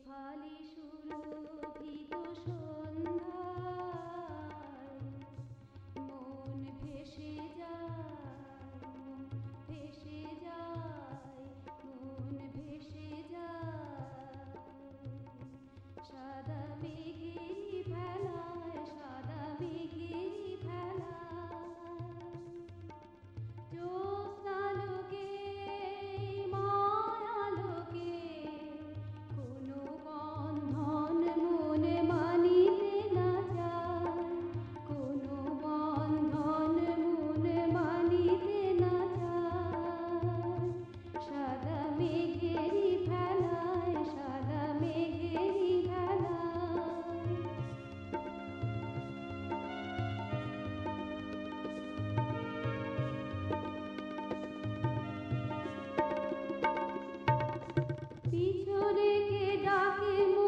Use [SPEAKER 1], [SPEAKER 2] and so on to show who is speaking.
[SPEAKER 1] ফালি সুরভিত সন্ধ্যায় মন ভেসে যায়, মন ভেসে যায়, মন ভেসে যায় সাদা মেঘেরি ভেলায়, সাদা মেঘেরি ভেলায় জ্যোৎস্নালোকে মায়ালোকে কোনো বন্ধন মন মানিতে না চায়, কোনো বন্ধন মন মানিতে না চায় সাদা মেঘেরি ভেলায়, সাদা মেঘেরি ভেলায়। পিছনে কে ডাকে